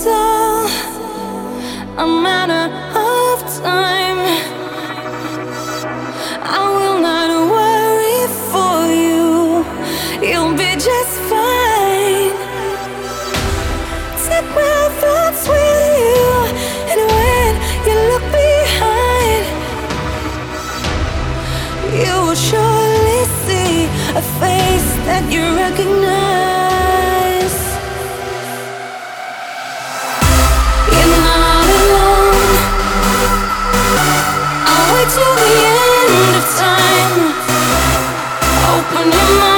It's all a matter of time. I will not worry for you. You'll be just fine. Take my thoughts with you, and when you look behind, you will surely see a face that you recognize. You're not alone. I'll wait till the end of time. Open your mind.